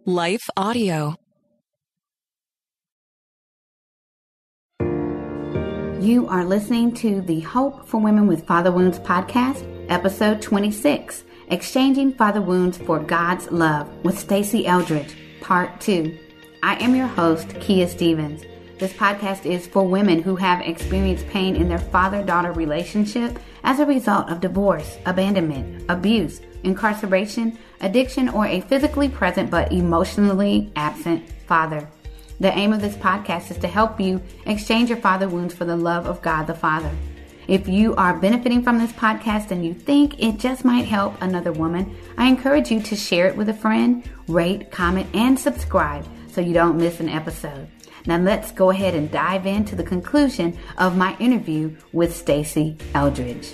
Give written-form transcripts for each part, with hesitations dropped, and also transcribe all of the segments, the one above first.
Life Audio. You are listening to the Hope for Women with Father Wounds podcast, episode 26, Exchanging Father Wounds for God's Love with Stacey Eldridge, part 2. I am your host, Kia Stevens. This podcast is for women who have experienced pain in their father-daughter relationship as a result of divorce, abandonment, abuse, incarceration, addiction, or a physically present but emotionally absent father. The aim of this podcast is to help you exchange your father wounds for the love of God the Father. If you are benefiting from this podcast and you think it just might help another woman, I encourage you to share it with a friend, rate, comment, and subscribe so you don't miss an episode. Now let's go ahead and dive into the conclusion of my interview with Stacey Eldridge.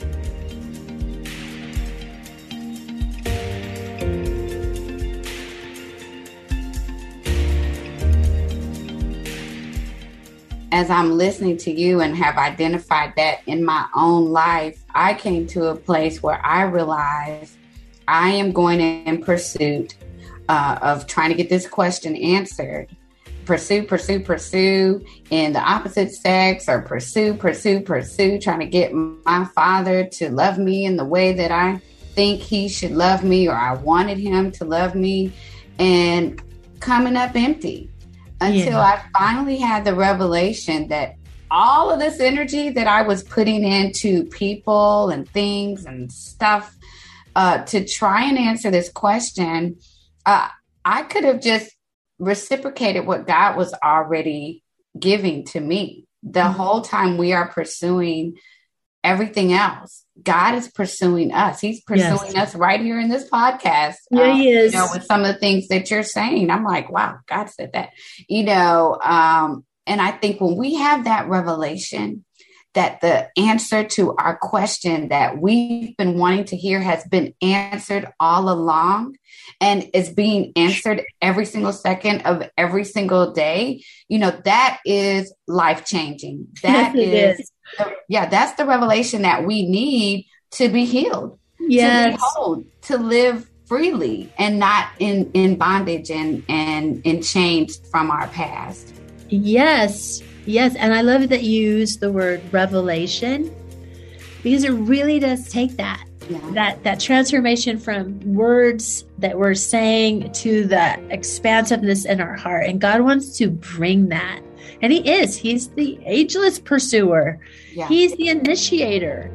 As I'm listening to you and have identified that in my own life, I came to a place where I realized I am going in pursuit of trying to get this question answered. Pursue in the opposite sex, or pursue, trying to get my father to love me in the way that I think he should love me, or I wanted him to love me, and coming up empty. Until I finally had the revelation that all of this energy that I was putting into people and things and stuff to try and answer this question, I could have just reciprocated what God was already giving to me. The whole time we are pursuing everything else, God is pursuing us. He's pursuing us right here in this podcast. Yeah, he is. With some of the things that you're saying, I'm like, wow, God said that, and I think when we have that revelation that the answer to our question that we've been wanting to hear has been answered all along and is being answered every single second of every single day, that is life-changing. That is. That's the revelation that we need to be healed, to be whole, to live freely and not in bondage and in chains from our past. Yes. And I love that you use the word revelation, because it really does take that transformation from words that we're saying to the expansiveness in our heart. And God wants to bring that. And he's the ageless pursuer. Yeah. He's the initiator.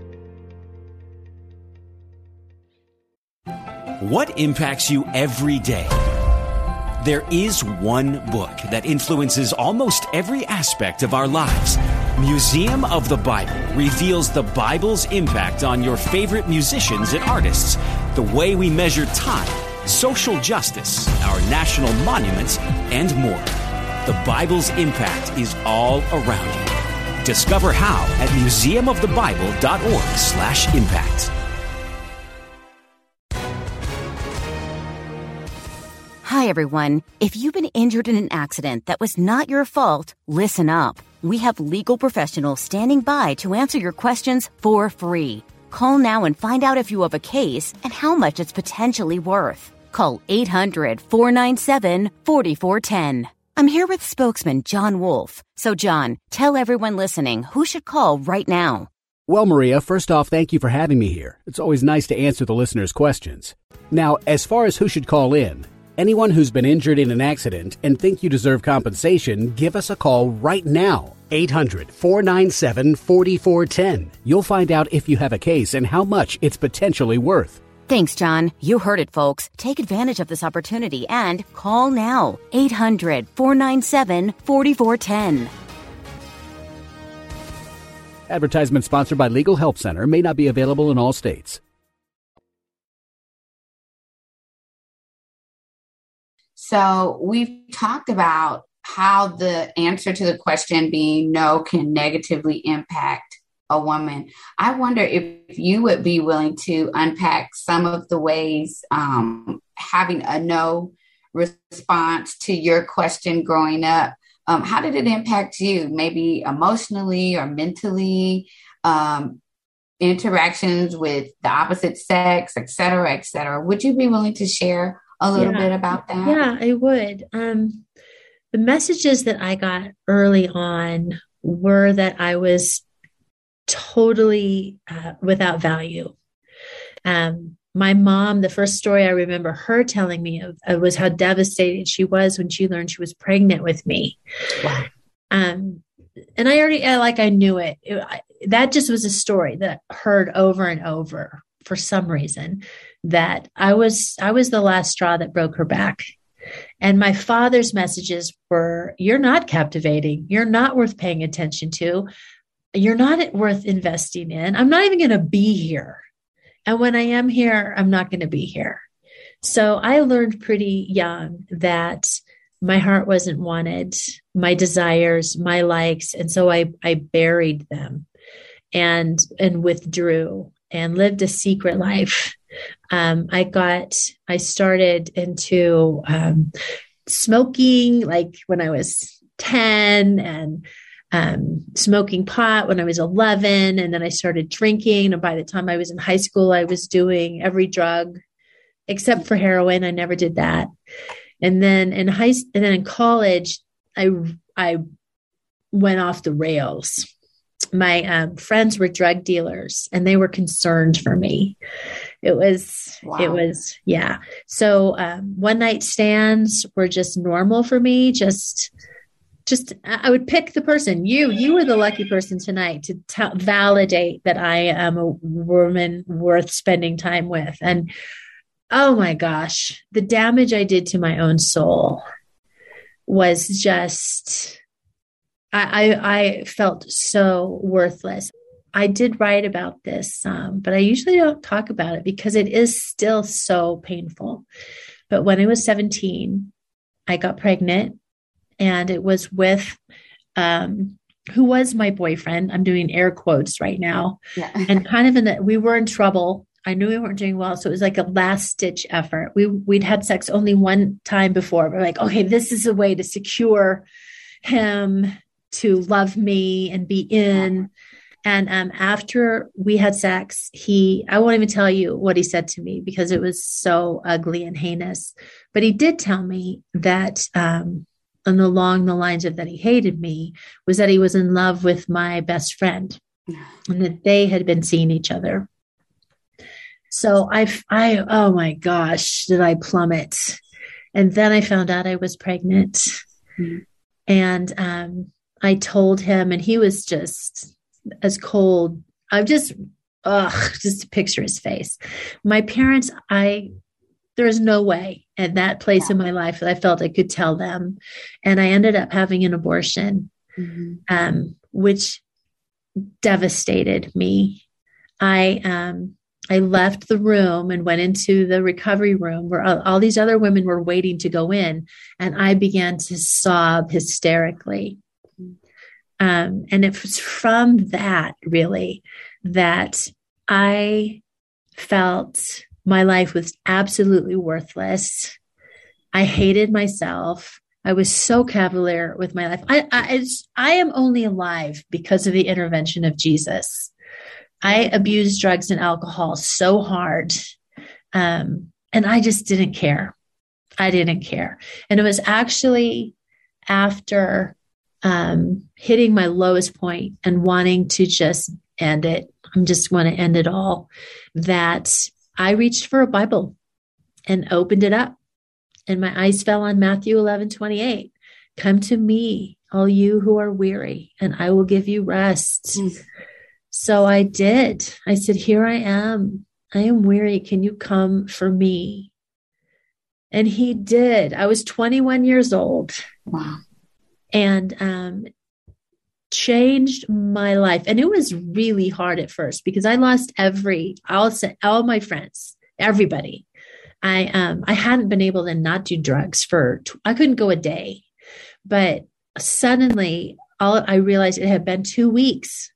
What impacts you every day? There is one book that influences almost every aspect of our lives. Museum of the Bible reveals the Bible's impact on your favorite musicians and artists, the way we measure time, social justice, our national monuments, and more. The Bible's impact is all around you. Discover how at museumofthebible.org/impact. Hi, everyone. If you've been injured in an accident that was not your fault, listen up. We have legal professionals standing by to answer your questions for free. Call now and find out if you have a case and how much it's potentially worth. Call 800-497-4410. I'm here with spokesman John Wolf. So, John, tell everyone listening who should call right now. Well, Maria, first off, thank you for having me here. It's always nice to answer the listeners' questions. Now, as far as who should call in, anyone who's been injured in an accident and think you deserve compensation, give us a call right now. 800-497-4410. You'll find out if you have a case and how much it's potentially worth. Thanks, John. You heard it, folks. Take advantage of this opportunity and call now. 800-497-4410. Advertisement sponsored by Legal Help Center. May not be available in all states. So we've talked about how the answer to the question being no can negatively impact a woman. I wonder if you would be willing to unpack some of the ways having a no response to your question growing up. How did it impact you? Maybe emotionally or mentally, interactions with the opposite sex, et cetera, et cetera. Would you be willing to share a little bit about that? Yeah, I would. The messages that I got early on were that I was totally without value. My mom, the first story I remember her telling me of was how devastated she was when she learned she was pregnant with me. Wow. And I knew it. That just was a story that I heard over and over for some reason, that I was the last straw that broke her back. And my father's messages were, you're not captivating. You're not worth paying attention to. You're not worth investing in. I'm not even going to be here. And when I am here, I'm not going to be here. So I learned pretty young that my heart wasn't wanted, my desires, my likes. And so I buried them and withdrew and lived a secret life. I started into smoking like when I was 10 and smoking pot when I was 11. And then I started drinking. And by the time I was in high school, I was doing every drug except for heroin. I never did that. And then in college, I went off the rails. My friends were drug dealers and they were concerned for me. It was, yeah. So one night stands were just normal for me. Just I would pick the person. You were the lucky person tonight to validate that I am a woman worth spending time with. And oh my gosh, the damage I did to my own soul was just, I felt so worthless. I did write about this, but I usually don't talk about it because it is still so painful. But when I was 17, I got pregnant, and it was with who was my boyfriend. I'm doing air quotes right now. Yeah. And kind of we were in trouble. I knew we weren't doing well. So it was like a last ditch effort. We'd had sex only one time before. We're like, okay, this is a way to secure him to love me and be in. And after we had sex, I won't even tell you what he said to me because it was so ugly and heinous. But he did tell me that along the lines of that he hated me was that he was in love with my best friend and that they had been seeing each other. So I oh my gosh, did I plummet? And then I found out I was pregnant. Mm-hmm. And I told him, and he was just as cold. Just to picture his face. My parents, there was no way at that place in my life that I felt I could tell them. And I ended up having an abortion, which devastated me. I left the room and went into the recovery room where all these other women were waiting to go in. And I began to sob hysterically. And it was from that really that I felt my life was absolutely worthless. I hated myself. I was so cavalier with my life. I am only alive because of the intervention of Jesus. I abused drugs and alcohol so hard. And I just didn't care. I didn't care. And it was actually after hitting my lowest point and wanting to just end it. I just want to end it all. That I reached for a Bible and opened it up. And my eyes fell on Matthew 11:28. Come to me, all you who are weary, and I will give you rest. So I did. I said, here I am. I am weary. Can you come for me? And he did. I was 21 years old. Wow. And changed my life. And it was really hard at first because I lost all my friends, everybody. I hadn't been able to not do drugs I couldn't go a day, but suddenly I realized it had been 2 weeks.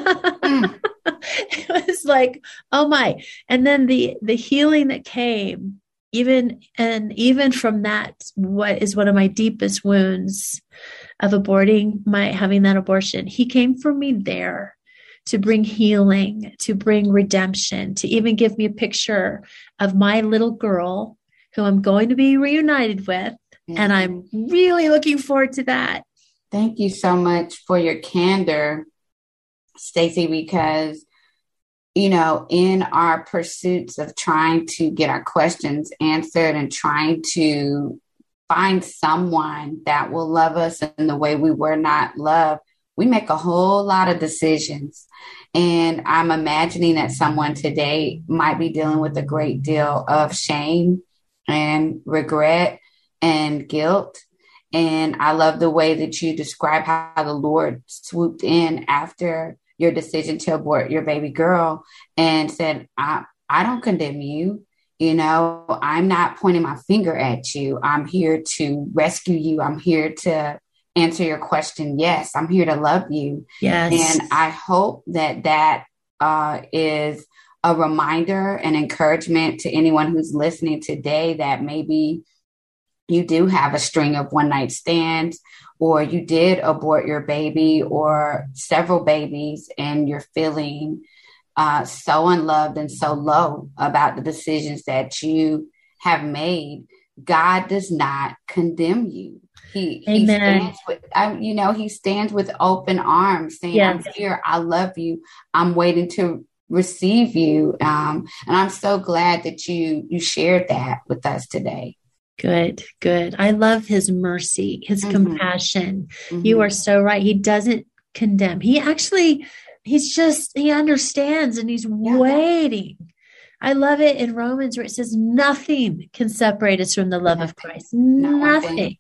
It was like, oh my. And then the healing that came, even from that, what is one of my deepest wounds of having that abortion, he came for me there to bring healing, to bring redemption, to even give me a picture of my little girl who I'm going to be reunited with. And I'm really looking forward to that. Thank you so much for your candor, Stacey, because, you know, in our pursuits of trying to get our questions answered and trying to find someone that will love us in the way we were not loved, we make a whole lot of decisions. And I'm imagining that someone today might be dealing with a great deal of shame and regret and guilt. And I love the way that you describe how the Lord swooped in after your decision to abort your baby girl and said, I don't condemn you. You know, I'm not pointing my finger at you. I'm here to rescue you. I'm here to answer your question. Yes, I'm here to love you. Yes. And I hope that is a reminder and encouragement to anyone who's listening today that maybe you do have a string of one-night stands, or you did abort your baby or several babies, and you're feeling so unloved and so low about the decisions that you have made. God does not condemn you. He stands with, he stands with open arms saying, yes, I'm here. I love you. I'm waiting to receive you. And I'm so glad that you shared that with us today. Good. I love his mercy, his compassion. You are so right. He doesn't condemn. He understands and he's waiting. I love it in Romans where it says nothing can separate us from the love of Christ. Nothing.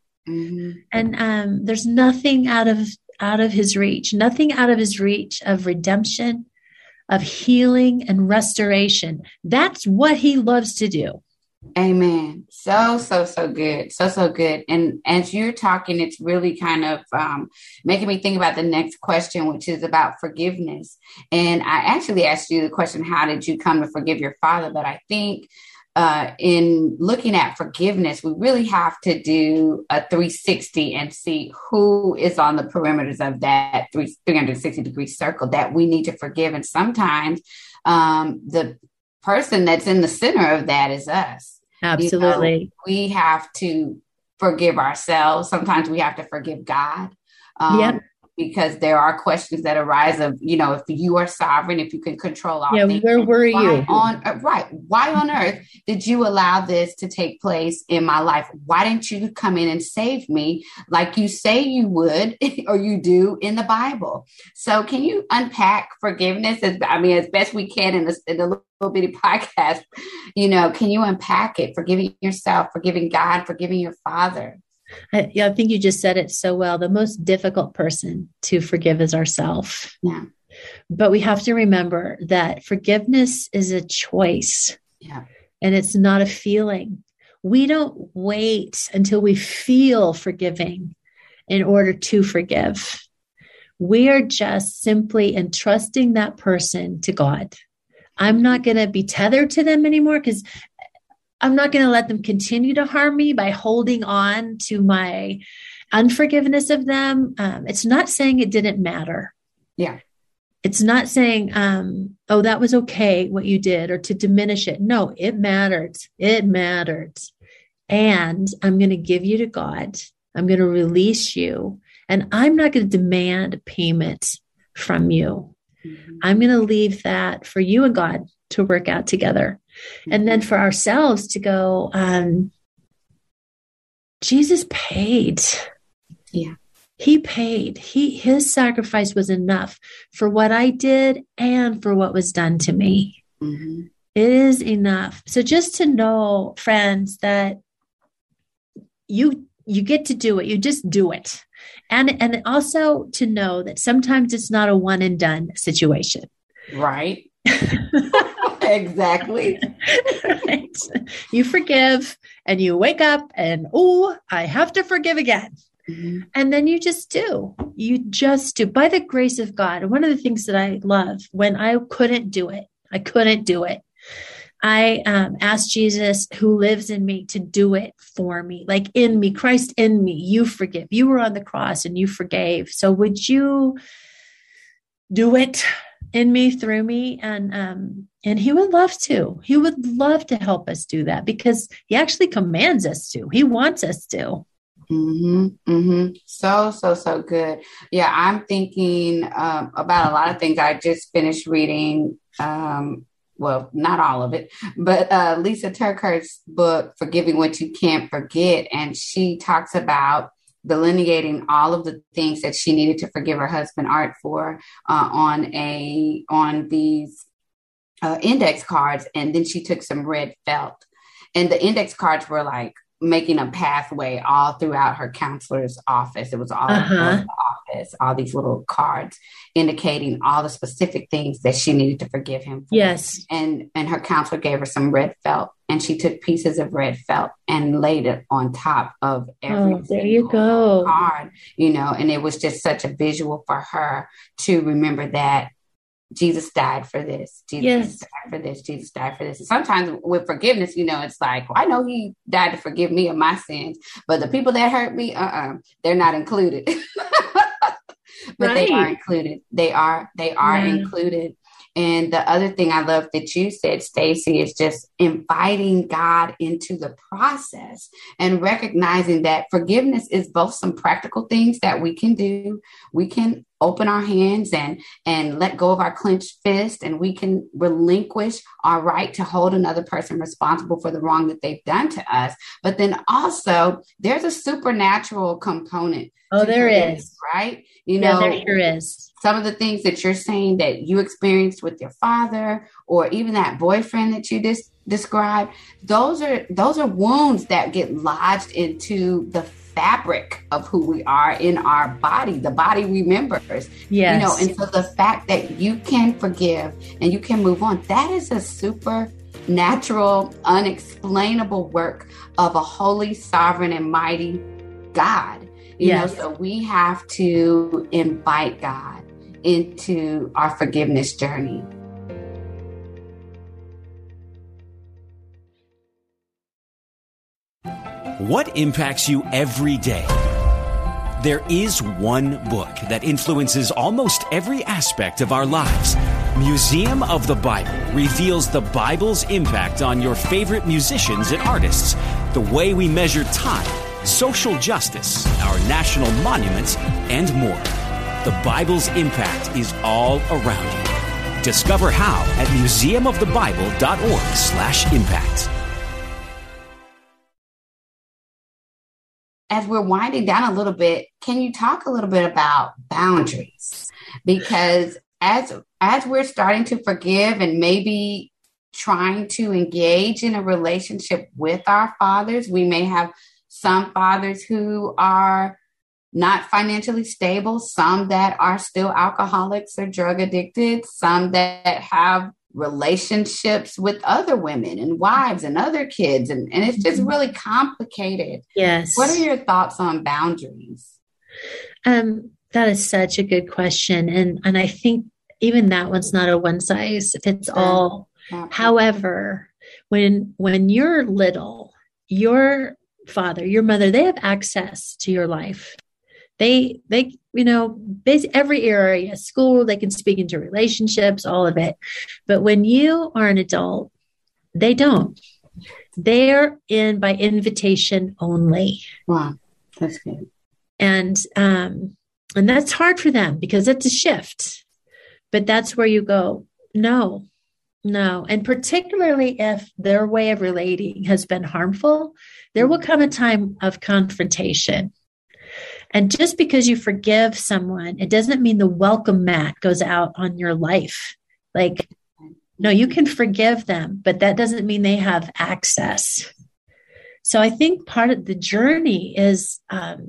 And there's nothing out of his reach, nothing out of his reach of redemption, of healing and restoration. That's what he loves to do. Amen. So good. So good. And as you're talking, it's really kind of making me think about the next question, which is about forgiveness. And I actually asked you the question, how did you come to forgive your father? But I think in looking at forgiveness, we really have to do a 360 and see who is on the perimeters of that 360-degree circle that we need to forgive. And sometimes the person that's in the center of that is us. Absolutely. You know, we have to forgive ourselves. Sometimes we have to forgive God. Because there are questions that arise of, if you are sovereign, if you can control all things. Where were you? Why on earth did you allow this to take place in my life? Why didn't you come in and save me like you say you would or you do in the Bible? So can you unpack forgiveness as best we can in the little bitty podcast? Can you unpack it? Forgiving yourself, forgiving God, forgiving your father. I think you just said it so well. The most difficult person to forgive is ourselves. Yeah. But we have to remember that forgiveness is a choice. Yeah. And it's not a feeling. We don't wait until we feel forgiving in order to forgive. We are just simply entrusting that person to God. I'm not going to be tethered to them anymore because I'm not going to let them continue to harm me by holding on to my unforgiveness of them. It's not saying it didn't matter. Yeah. It's not saying, that was okay, what you did, or to diminish it. No, it mattered. It mattered. And I'm going to give you to God. I'm going to release you. And I'm not going to demand payment from you. I'm going to leave that for you and God to work out together. And then for ourselves to go, Jesus paid. Yeah. He paid. His sacrifice was enough for what I did and for what was done to me. Mm-hmm. It is enough. So just to know, friends, that you get to do it. You just do it. And also to know that sometimes it's not a one and done situation. Right. Exactly. Right. You forgive and you wake up and, I have to forgive again. Mm-hmm. And then you just do. You just do. By the grace of God. And one of the things that I love when I couldn't do it, I asked Jesus, who lives in me, to do it for me. Like in me, Christ in me, you forgive. You were on the cross and you forgave. So would you do it in me, through me. And he would love to. He would love to help us do that because he actually commands us to. He wants us to. So good. Yeah, I'm thinking about a lot of things. I just finished reading, well, not all of it, but Lisa TerKeurst's book, Forgiving What You Can't Forget. And she talks about delineating all of the things that she needed to forgive her husband Art for on these index cards. And then she took some red felt, and the index cards were like making a pathway all throughout her counselor's office. It was all over the office, all these little cards indicating all the specific things that she needed to forgive him for. Yes. And her counselor gave her some red felt, and she took pieces of red felt and laid it on top of every there you go. card, and it was just such a visual for her to remember that Jesus died for this. Jesus died for this. Jesus died for this. And sometimes with forgiveness, it's like, well, I know he died to forgive me of my sins, but the people that hurt me, they're not included. But they are included. They are included. And the other thing I love that you said, Stacy, is just inviting God into the process and recognizing that forgiveness is both some practical things that we can do. We can open our hands and let go of our clenched fist, and we can relinquish our right to hold another person responsible for the wrong that they've done to us. But then also there's a supernatural component. Oh, there is. Right? There sure is. Some of the things that you're saying that you experienced with your father, or even that boyfriend that you described, those are wounds that get lodged into the fabric of who we are in our body. The body remembers. Yes. And so the fact that you can forgive and you can move on, that is a supernatural, unexplainable work of a holy, sovereign, and mighty God. So we have to invite God into our forgiveness journey. What impacts you every day? There is one book that influences almost every aspect of our lives. Museum of the Bible reveals the Bible's impact on your favorite musicians and artists, the way we measure time, social justice, our national monuments, and more. The Bible's impact is all around you. Discover how at museumofthebible.org/impact. As we're winding down a little bit, can you talk a little bit about boundaries? Because as we're starting to forgive and maybe trying to engage in a relationship with our fathers, we may have some fathers who are not financially stable, some that are still alcoholics or drug addicted, some that have relationships with other women and wives and other kids. And it's just really complicated. Yes. What are your thoughts on boundaries? That is such a good question. And I think even that one's not a one size fits all. However, when you're little, your father, your mother, they have access to your life. They basically every area, school, they can speak into relationships, all of it. But when you are an adult, they don't. They're in by invitation only. Wow, that's good. And that's hard for them because it's a shift. But that's where you go, no. And particularly if their way of relating has been harmful, there will come a time of confrontation. And just because you forgive someone, it doesn't mean the welcome mat goes out on your life. Like, no, you can forgive them, but that doesn't mean they have access. So I think part of the journey is,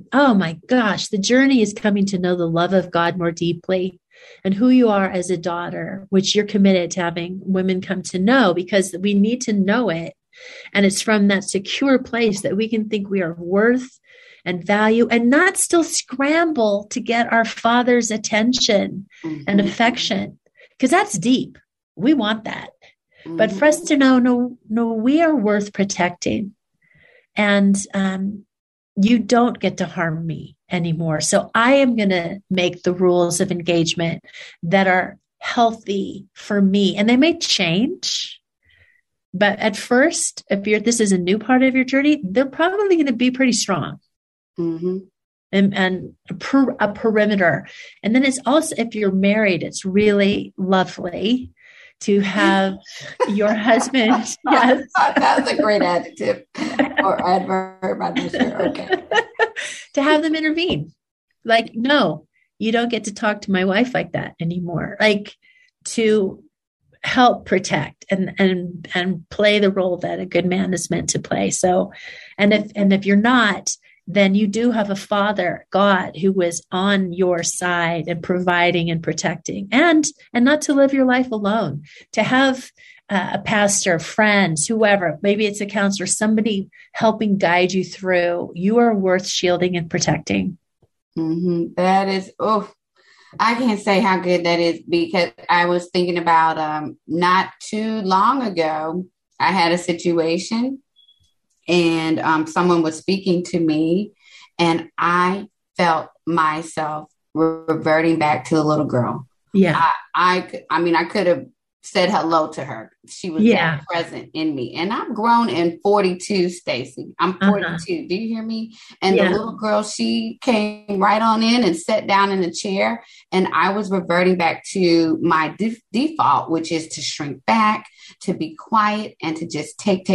the journey is coming to know the love of God more deeply and who you are as a daughter, which you're committed to having women come to know, because we need to know it. And it's from that secure place that we can think we are worth and value and not still scramble to get our Father's attention and affection, because that's deep. We want that. But for us to know, we are worth protecting, and you don't get to harm me anymore. So I am going to make the rules of engagement that are healthy for me. And they may change, but at first, if this is a new part of your journey, they're probably going to be pretty strong. Mm-hmm. And a perimeter. And then it's also, if you're married, it's really lovely to have your husband. Yes. That's a great adjective or adverb. I'm not sure. Okay. To have them intervene. Like, no, you don't get to talk to my wife like that anymore. Like, to help protect and play the role that a good man is meant to play. So, and if you're not, then you do have a Father, God, who is on your side and providing and protecting, and not to live your life alone, to have a pastor, friends, whoever, maybe it's a counselor, somebody helping guide you through. You are worth shielding and protecting. Mm-hmm. That is, I can't say how good that is, because I was thinking about not too long ago, I had a situation. And someone was speaking to me, and I felt myself reverting back to the little girl. Yeah. I could have said hello to her. She was that present in me. And I'm grown and 42, Stacy. I'm 42. Do you hear me? And the little girl, she came right on in and sat down in the chair. And I was reverting back to my default, which is to shrink back, to be quiet, and to just take.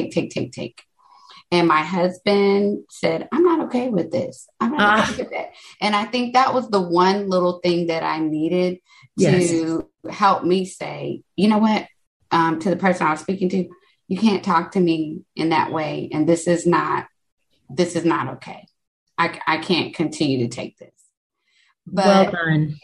And my husband said, I'm not okay with this. I'm not okay with that. And I think that was the one little thing that I needed to help me say, you know what, to the person I was speaking to, you can't talk to me in that way. And this is not okay. I can't continue to take this. But, well done.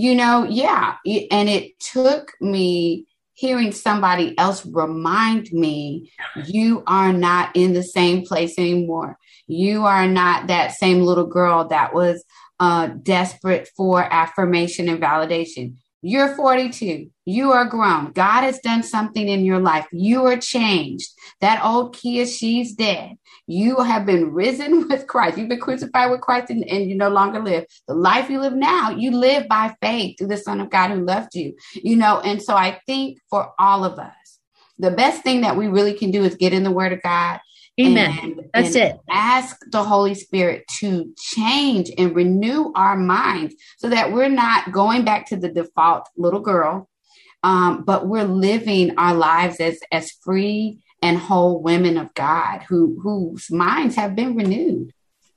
And it took me hearing somebody else remind me, you are not in the same place anymore. You are not that same little girl that was desperate for affirmation and validation. You're 42. You are grown. God has done something in your life. You are changed. That old Kia, she's dead. You have been risen with Christ. You've been crucified with Christ, and you no longer live. The life you live now, you live by faith through the Son of God who loved you. And so I think for all of us, the best thing that we really can do is get in the Word of God. Amen. That's it. Ask the Holy Spirit to change and renew our minds so that we're not going back to the default little girl, but we're living our lives as free and whole women of God whose minds have been renewed.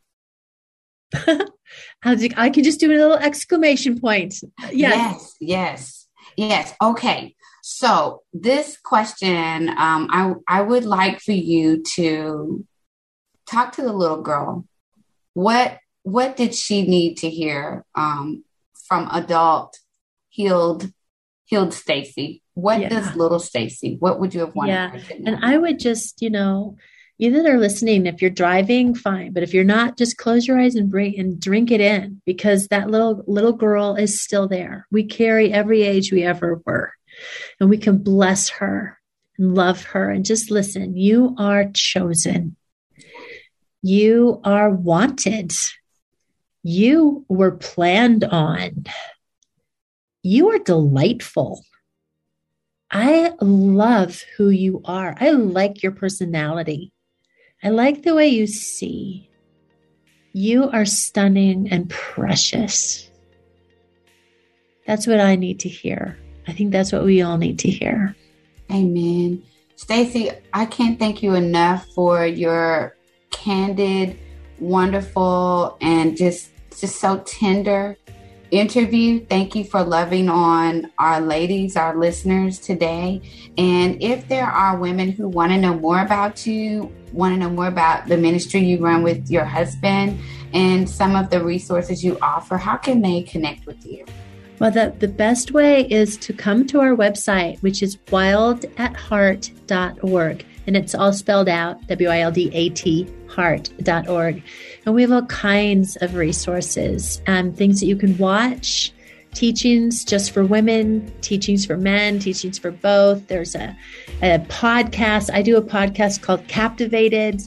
I can just do a little exclamation point. Yes. Okay. So this question, I would like for you to talk to the little girl. What did she need to hear from adult healed Stacy? What does little Stacy? What would you have wanted her to know? And I would just, you that are listening, if you're driving, fine. But if you're not, just close your eyes and drink it in, because that little girl is still there. We carry every age we ever were. And we can bless her and love her and just listen. You are chosen. You are wanted. You were planned on. You are delightful. I love who you are. I like your personality. I like the way you see. You are stunning and precious. That's what I need to hear. I think that's what we all need to hear. Amen. Stacy, I can't thank you enough for your candid, wonderful, and just so tender interview. Thank you for loving on our ladies, our listeners today. And if there are women who want to know more about you, want to know more about the ministry you run with your husband and some of the resources you offer, how can they connect with you? Well, the best way is to come to our website, which is wildat.org. And it's all spelled out, WILDAT, heart.org. And we have all kinds of resources, things that you can watch, teachings just for women, teachings for men, teachings for both. There's a podcast. I do a podcast called Captivated,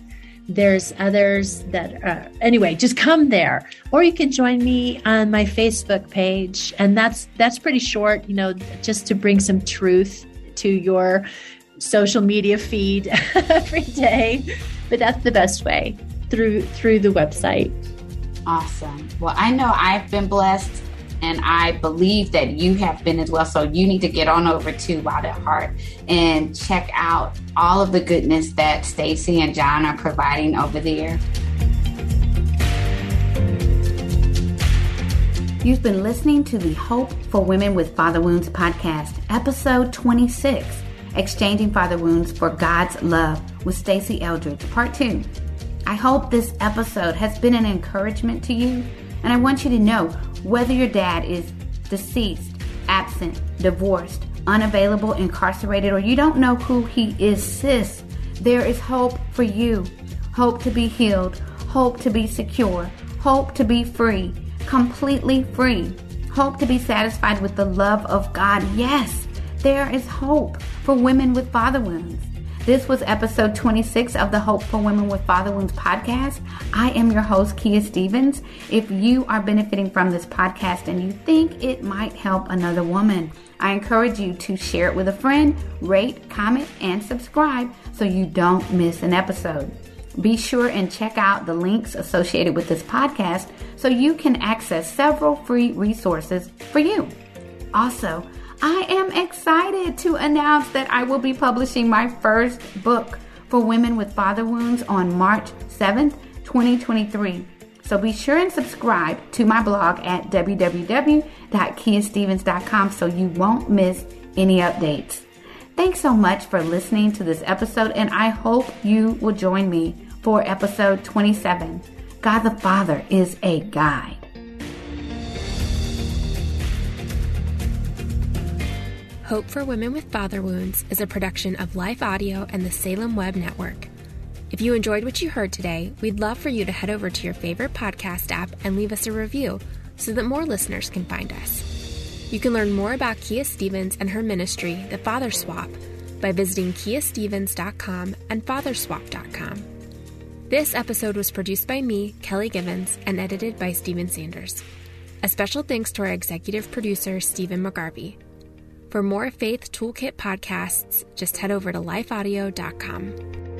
There's others that, anyway, just come there. Or you can join me on my Facebook page. And that's pretty short, just to bring some truth to your social media feed every day. But that's the best way, through the website. Awesome. Well, I know I've been blessed, and I believe that you have been as well. So you need to get on over to Wild at Heart and check out all of the goodness that Stacy and John are providing over there. You've been listening to the Hope for Women with Father Wounds podcast, episode 26, Exchanging Father Wounds for God's Love with Stacy Eldridge, part 2. I hope this episode has been an encouragement to you, and I want you to know, whether your dad is deceased, absent, divorced, unavailable, incarcerated, or you don't know who he is, sis, there is hope for you. Hope to be healed, hope to be secure, hope to be free, completely free, hope to be satisfied with the love of God. Yes, there is hope for women with father wounds. This was episode 26 of the Hope for Women with Father Wounds podcast. I am your host, Kia Stevens. If you are benefiting from this podcast and you think it might help another woman, I encourage you to share it with a friend, rate, comment, and subscribe so you don't miss an episode. Be sure and check out the links associated with this podcast so you can access several free resources for you. Also, I am excited to announce that I will be publishing my first book for women with father wounds on March 7th, 2023. So be sure and subscribe to my blog at www.kiastevens.com so you won't miss any updates. Thanks so much for listening to this episode, and I hope you will join me for episode 27. God the Father is a guide. Hope for Women with Father Wounds is a production of Life Audio and the Salem Web Network. If you enjoyed what you heard today, we'd love for you to head over to your favorite podcast app and leave us a review so that more listeners can find us. You can learn more about Kia Stevens and her ministry, The Father Swap, by visiting kiastevens.com and fatherswap.com. This episode was produced by me, Kelly Givens, and edited by Stephen Sanders. A special thanks to our executive producer, Stephen McGarvey. For more Faith Toolkit podcasts, just head over to lifeaudio.com.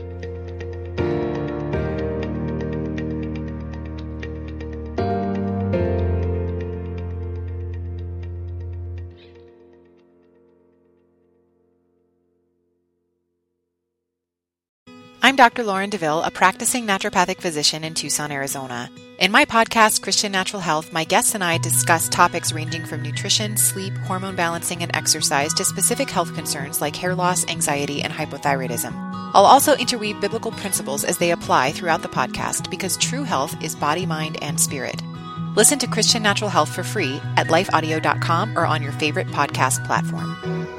I'm Dr. Lauren DeVille, a practicing naturopathic physician in Tucson, Arizona. In my podcast, Christian Natural Health, my guests and I discuss topics ranging from nutrition, sleep, hormone balancing, and exercise to specific health concerns like hair loss, anxiety, and hypothyroidism. I'll also interweave biblical principles as they apply throughout the podcast because true health is body, mind, and spirit. Listen to Christian Natural Health for free at lifeaudio.com or on your favorite podcast platform.